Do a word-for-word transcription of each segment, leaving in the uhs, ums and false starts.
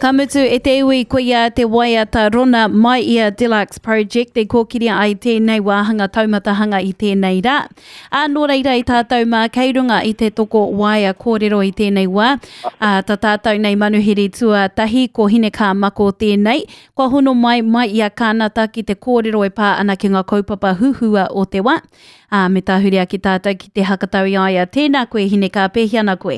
Ka mutu e te iwi ko ia te waiata rona mai ia Deluxe Project e kōkiria ai tēnei wāhanga taumatahanga i tēnei rā. A nō reira i tātou mā keirunga i te toko waia kōrero i tēnei wā. A ta tātou nei manuhiri tua tahi ko hine kā mako tēnei. Kua hono mai mai ia kānata ki te kōrero e pā ana ki ngā kaupapa huhua o te wā. A me tāhuria ki tātou ki te hakatau i aia. Tēnā koe hine kā pēhi ana koe.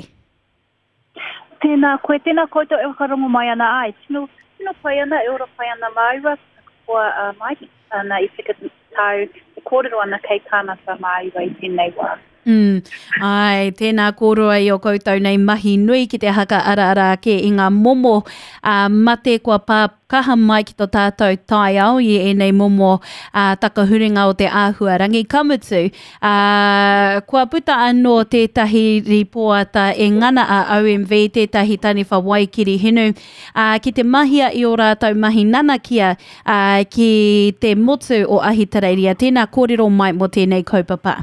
Tēnā koe, tēnā koutou e whakarongo mai ana ai. Tino, tino pai ana, e ora pai ana maiwa, kua uh, mai, ana i whika tau, e kōrero ana kei kānata maiwa i tēnei wā. Mm. Ai, tēnā kōrua i o koutou nei mahi nui ki te haka ara ara ke i ngā momo uh, mate kua pā kaha mai ki tō tātou tai au i e nei momo uh, takahuringa o te āhua rangi kamutu. Uh, kua puta anō tētahi ripoata e ngana a O M V, tētahi tani whawaikiri hinu. Uh, ki te mahia i o rātou mahi nanakia uh, ki te motu o Ahitereiria. Tēnā kōrero mai mo tēnei kaupapa.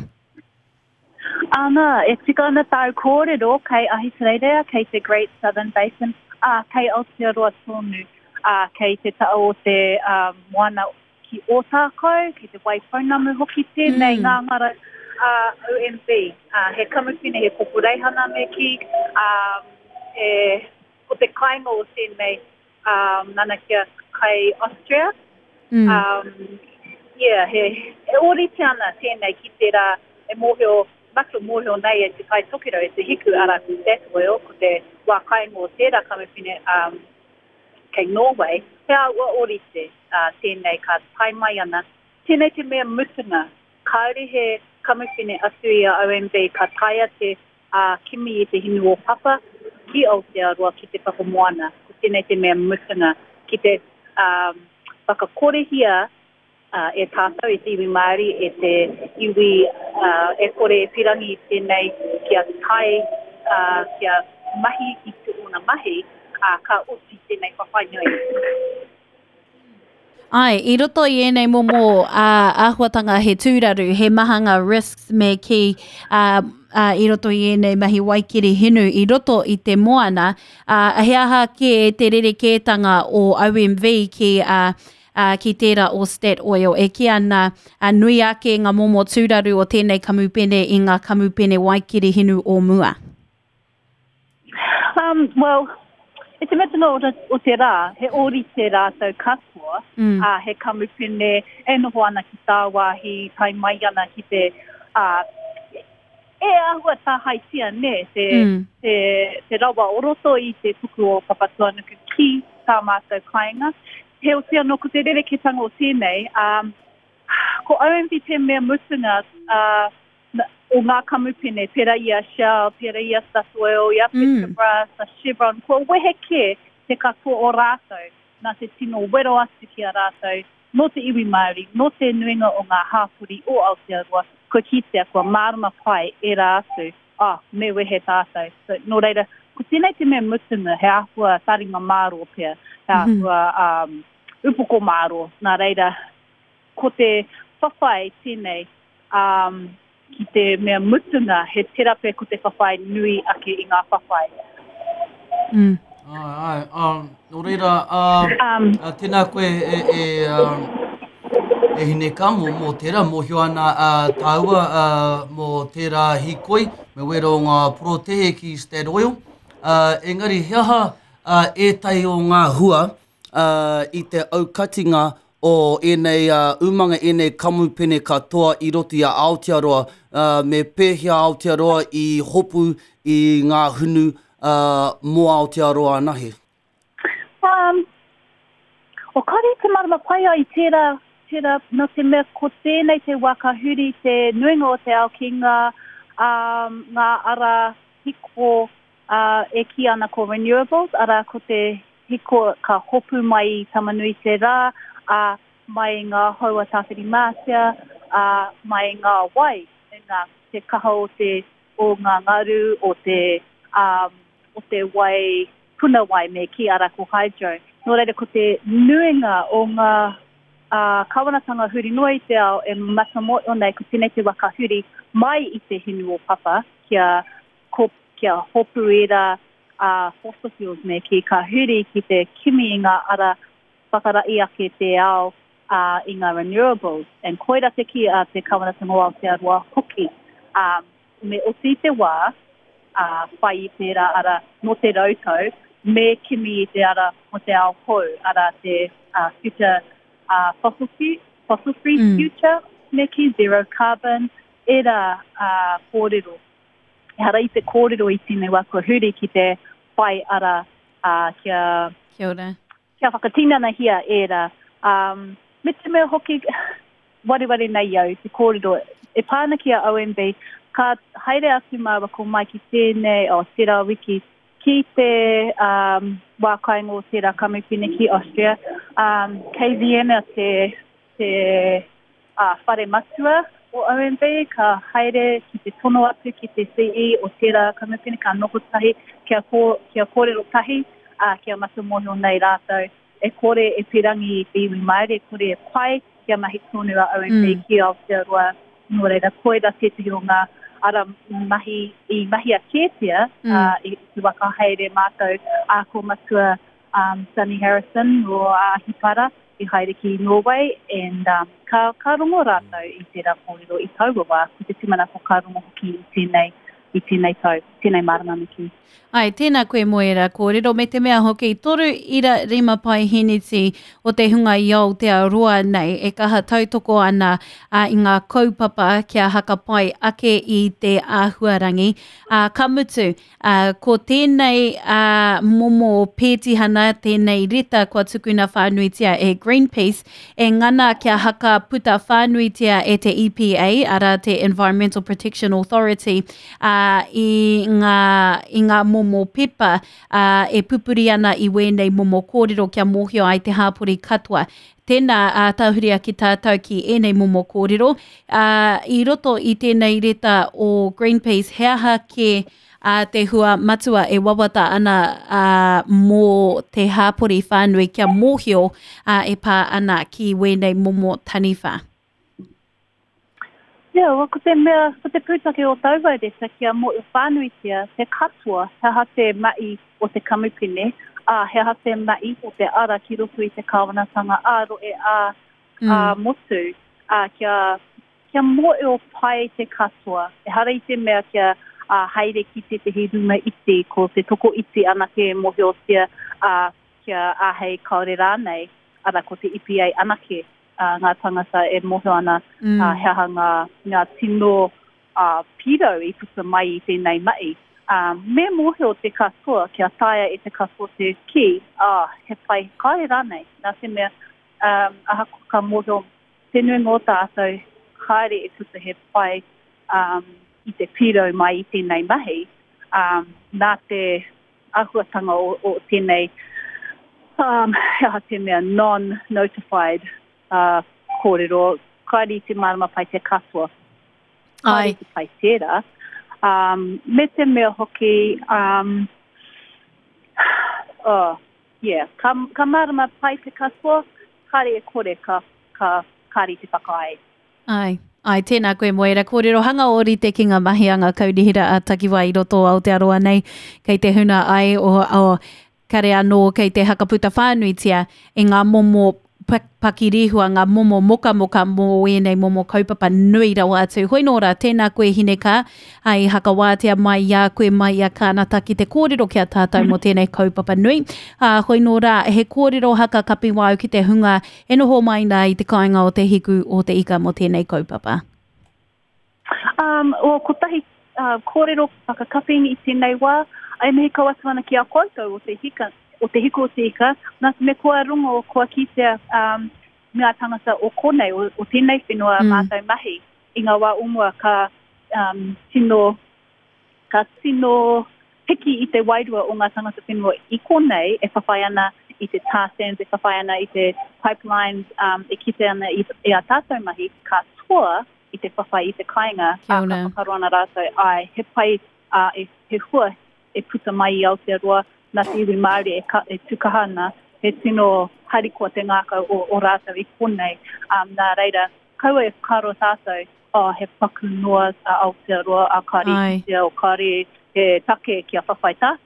Ana, e tika ana tau kōrero kei Ahitereiria, kei te Great Southern Basin, uh, kei Aotearoa tonu, uh, kei te tao o te um, moana ki Ōtākau, ki te waipaunamu hoki tēnei mm. ngā ngara uh, O M V. Uh, he kamupine, he poporeihana me ki, um, e, o te kainga o tēnei um, nanakia kai Austria. Mm. Um, yeah, he, he orite ana tēnei ki te rā, e mōhio Mako mōhio nei e te kai tokiro e te hiku ara ku Statoil, ko te wā kaingo tērā kamupine um, kei Norway. Hea ua orite uh, tēnei ka pai mai ana. Tēnei te mea mutunga, kauri he kamupine atu i a O M V ka taia te uh, kimi i te hinu o papa ki Aotearoa ki te papamoana. Ko tēnei te mea mutunga ki te um, whakakorehia Uh, e tātou, e te iwi Māori, e te iwi uh, e kore e pirangi i tēnei kia tai, uh, kia mahi i te una mahi, uh, ka uti tēnei whawhainui. Ai, i roto i enei momo uh, āhuatanga he tūraru, he mahanga risks me ki uh, uh, i roto i enei mahi waikiri hinu, i roto i te moana, uh, he aha ke te rerekētanga o O M V ki uh, Uh, ki tērā o Statoil, e ki ana uh, nui ake ngā momo tūraru o tēnei kamupene i ngā kamupene waikiri hinu o mua? Um, well, e te metana o, o te rā, he ori te rātou katoa, mm. uh, he kamupene e noho ana ki tā wāhi, tai mai ana ki te, uh, e ahua tā haitia ne, te, mm. te, te rawa oroto i te tuku o Papatuanuku ki tā mātou kainga. He o tia no ko te rereketanga o tēnei, um, ko O M V te mea mutunga uh, o ngā kamupene, pera ia Shell, pera ia Statoil, ia Petrobras, mm. Chevron, ko wehe ke te katoa o rātou, nā te tino wero atu ki a rātou, no te iwi Māori, no te nuinga o ngā hāpuri o Aotearoa, ko kitea, ko mārama pai e rātou, ah, me wehe tātou. So, no reira, ko tēnei te mea mutunga, he ahua taringa māro pia, he ahua um, upoko māro, nā reira, ko te whawhai tēnei, um, ki te mea mutunga, he terape ko te whawhai nui ake i ngā whawhai. Mm. Ai, ai, um, no reira, uh, um, uh, tēnā koe e, e, um, e hine ka mō, mō tērā, mō hio ana uh, tāua uh, mō tērā hikoi, me wero ngā protehe ki Statoil. Uh, engari, he aha uh, e tai o ngā hua, Uh, i te aukatinga o enei uh, umanga enei kamupene katoa i roti a Aotearoa, uh, me pēhia Aotearoa i hopu i ngā hunu uh, mō Aotearoa nahi? Um, o kare te marama paia i tērā, tērā no te mea ko tēnei te wakahuri, te nuinga o te aokinga, um, ngā ara hiko uh, e ki ana ko renewables, ara ko te hiko ka hopu mai i tamanui te rā, uh, mai ngā haua tāwhiri mātia, uh, mai ngā wai, ngā te kaha o te o ngā ngaru, o te, um, o te wai, puna wai me ki ara ko hydro. Nō reira ko te nuinga o ngā uh, kawanatanga huri noa i te ao e matamo o nei ko tēnei te wakahuri mai i te hinu o papa, kia, ko, kia hopu era, uh, fossil fuels me ki ka huri ki te kimi i ngā ara whakarai ake te ao uh, i ngā renewables. And koira te ki a te kawanatanga o Aotearoa hoki. Um, me o ti te wā, uh, whai i te ra ara no te rautau, me kimi i te ara mo te ao hou, ara te uh, future uh, fossil free, fossil free mm. future, me ki zero carbon, e ra uh, kōrero. E hara i te kōrero i tine wā kua huri ki te whai ara uh, kia, Kia ora. Kia whakatinana hia e ra. Um, me te mea hoki, wariwari nei au, te kōrero, e pāna ki a O M B, ka haere atu maua ko mai ki tēnei o Tera Wiki, ki te um, wākaingo o Tera Kamupine ki Austria, um, kei Vienna te, te uh, whare matua o O M B, ka haere ki te tono atu ki te C E o Tera Kamupine, ka noho tahi, kia, kō, kia kōrero tahi, uh, kia matu mono nei rātou. E kore e pirangi i iwi maere, e kore e pai, kia mahi tonu a O M B mm. ki Aotearoa, no reira, koera te te o ngā ara mahi, i mahi a kētia, mm. uh, i te waka haere mātou, a ko matua um, Sunny Harrison o a Hipara, i haere ki Norway, and um, ka, ka rongo rātou i te ra kōrero i taurawa, ko te timana ko ka rongo hoki i tēnei, i tēnei tau, tēnei marama miki. Ai, tēnā koe moera kōrero, me te mea hoki, toru ira rima pai heneti o te hunga i Aotearoa nei, e kaha tautoko ana uh, i ngā kaupapa kia haka pai ake i te āhuarangi. Uh, ka mutu, uh, ko tēnei uh, momo pētihana, tēnei rita kua tukuna whānuitia e Greenpeace, e ngana kia haka puta whānuitia e te E P A, ara te Environmental Protection Authority, uh, i ngā, i ngā momo pepa uh, e pupuri ana i wēnei momo kōrero kia mōhio ai te hāpori katoa. Tēnā uh, tāhuria ki tātou ki ēnei momo kōrero. Uh, I roto i tēnei reta o Greenpeace, he aha ke uh, te hua matua e wawata ana uh, mō te hāpori whānui kia mōhio uh, e pā ana ki wēnei momo taniwha. Ia, yeah, ko te mea, ko te pūtake o tauwai resa kia mo i whānuitia, te katoa, he ha te mai o te kamupine, a he ha te mai o te ara ki roto i te kāwanatanga, a ro e a, mm. a motu, a kia, kia mo i o pai te katoa, e hara i te mea kia a haere ki te te hiruma iti, ko te toko iti ana ke mohi o tia, a kia a hei kaore rānei, ara ko te E P A anake. Uh, ngā tangata e moho ana mm. uh, heha ngā, ngā tino uh, piro i puta mai i tēnei mai. Um, me moho o te katoa, kia taia e te katoa te ki, ah, he pai kai rānei. Nā te mea, um, aha ka moho tenui ngō tātou, haere e puta he pai um, i te piro mai i tēnei mahi. Um, nā te ahuatanga o, o tēnei, um, heha te mea non-notified Uh, kōrero, kairi te marama pai te katoa. Kairi te pai tērā. Um, me te mea hoki, um, oh, yeah, ka, ka marama pai te katoa, kairi e kore ka, ka kairi te whakaai. Ai. Ai, tēnā koe moera, kōrero hanga ori te ki ngā mahianga kaurihira a Takiwā i roto Aotearoa nei, kei te huna ai o, o kare anō kei te hakaputa whānuitia e ngā momo pakirihua, ngā momo moka moka mō wēnei momo kaupapa nui rawa atu. Hoi nōra, tēnā koe hineka, ai haka wātea mai ia koe mai ia kānata ki te kōrero kia tātou mo tēnei kaupapa nui. Uh, hoi nōra, he kōrero haka kapi wau ki te hunga, e noho mai nā i te kāinga o te hiku o te ika mo tēnei kaupapa. Um, o ko tahi uh, kōrero whakakaping i tēnei wā, ai mehi kawatana ki a koutou o te hika, o te hiko o te ika, nā me kua rungo o kua kitea um, ngā tangata o konei, o, o tēnei whenua mm. mātou mahi, i ngā wā umua ka um, tino, ka tino hiki i te wairua o ngā tangata whenua i konei, e whawhai ana i te tar sands, e whawhai ana i te pipelines, um, e kite ana i, i a tātou mahi, ka toa i te whawhai i te kāinga, a ka whakaroana rātou, ai, he pai, uh, e, he hua, e puta mai i Aotearoa, nā te iwi Māori e, ka, e tukahana, he tino harikoa te ngāka o, o rātou i konei. Um, nā reira, kaua e whakaro tātou, oh, he paku noa a Aotearoa, a kāri kitea o kāri he take ki a whawhai tātou.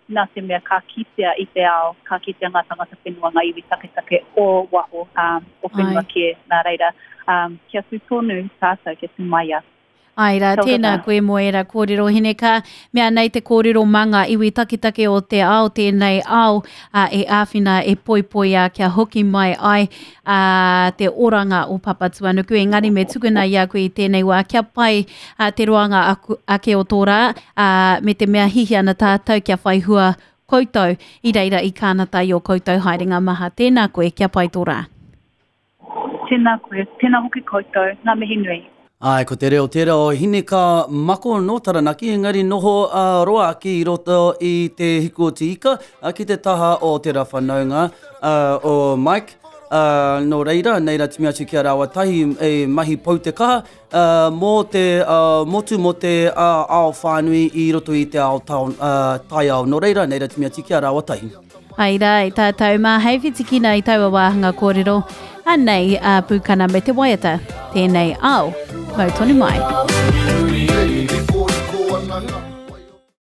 nā te mea ka kitea i te ao, ka kitea ngā tangata whenua ngā iwi taketake o waho um, o whenua ke nā reira. Um, kia tu tonu tātou, kia tu mai a. Ai rā, tēnā koe moera kōrero Hineka, mea nei te kōrero manga iwi takitake o te ao, tēnei ao uh, e āwhina e poipoi a kia hoki mai ai uh, te oranga o Papatuanuku. Engari me tukuna ia koe i tēnei wā, kia pai uh, te roanga aku, ake o tō rā, uh, me te mea hihi ana tātou kia whai hua koutou, i reira i kānatai o koutou haerenga maha. Tēnā koe, kia pai tō rā. Tēnā koe, tēnā hoki koutou, ngā mihi nui. Ai, ko te reo te reo Hineka mako no taranaki, engari noho uh, roa ki i roto i te hiku o te ika, uh, ki te taha o te rawhanaunga uh, o Mike. Uh, no reira, nei ra timi atu kia rawa tahi e mahi pou te kaha, uh, mō te uh, motu mo te uh, ao whānui i roto i te ao taon, uh, tai ao. No reira, nei ra timi atu kia rawa tahi. Ai rā, i tātou mā hei whitikina i taua wāhanga kōrero. Anei a uh, pūkana me te waiata, tēnei ao, mau tonu mai.